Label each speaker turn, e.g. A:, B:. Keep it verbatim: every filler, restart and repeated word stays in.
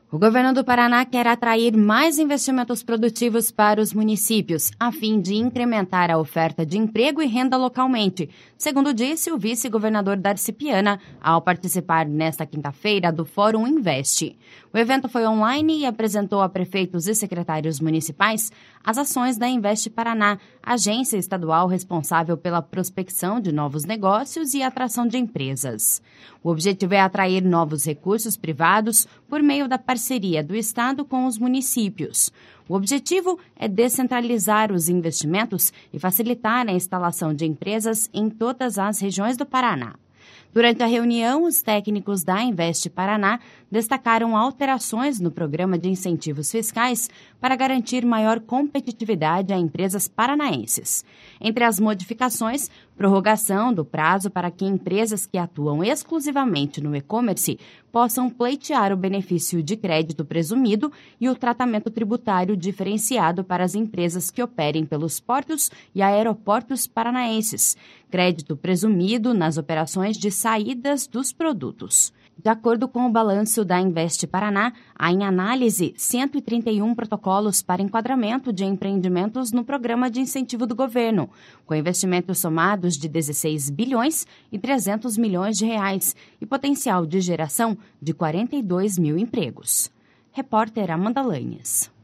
A: O governo do Paraná quer atrair mais investimentos produtivos para os municípios, a fim de incrementar a oferta de emprego e renda localmente, segundo disse o vice-governador Darcy Piana, ao participar nesta quinta-feira do Fórum Invest. O evento foi online e apresentou a prefeitos e secretários municipais as ações da Invest Paraná, agência estadual responsável pela prospecção de novos negócios e atração de empresas. O objetivo é atrair novos recursos privados por meio da parceria do Estado com os municípios. O objetivo é descentralizar os investimentos e facilitar a instalação de empresas em todas as regiões do Paraná. Durante a reunião, os técnicos da Invest Paraná destacaram alterações no programa de incentivos fiscais para garantir maior competitividade a empresas paranaenses. Entre as modificações, prorrogação do prazo para que empresas que atuam exclusivamente no e-commerce possam pleitear o benefício de crédito presumido e o tratamento tributário diferenciado para as empresas que operem pelos portos e aeroportos paranaenses, crédito presumido nas operações de saídas dos produtos. De acordo com o balanço da Invest Paraná, há em análise cento e trinta e um protocolos para enquadramento de empreendimentos no programa de incentivo do governo, com investimentos somados de dezesseis bilhões e trezentos milhões de reais e potencial de geração de quarenta e dois mil empregos. Repórter Amanda Lanhes.